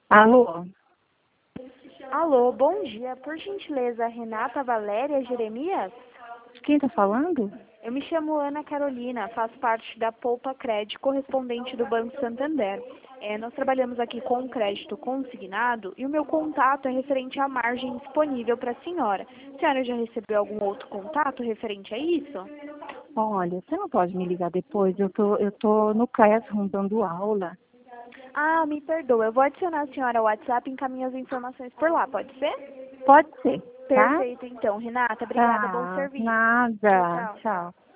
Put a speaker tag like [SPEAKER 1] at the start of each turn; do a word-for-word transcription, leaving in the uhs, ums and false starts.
[SPEAKER 1] Alô?
[SPEAKER 2] Alô, bom dia. Por gentileza, Renata Valéria Jeremias?
[SPEAKER 1] Quem está falando?
[SPEAKER 2] Eu me chamo Ana Carolina, faço parte da Poupa Cred, correspondente do Banco Santander. É, nós trabalhamos aqui com crédito consignado e o meu contato é referente à margem disponível para a senhora. A senhora já recebeu algum outro contato referente a isso?
[SPEAKER 1] Olha, você não pode me ligar depois? Eu tô, eu tô no Classroom dando aula.
[SPEAKER 2] Ah, me perdoa. Eu vou adicionar a senhora ao WhatsApp e encaminho as informações por lá, pode ser?
[SPEAKER 1] Pode ser, tá?
[SPEAKER 2] Perfeito, então. Renata, obrigada. Bom
[SPEAKER 1] Tá,
[SPEAKER 2] serviço. Tchau,
[SPEAKER 1] nada.
[SPEAKER 2] tchau.
[SPEAKER 1] Tchau.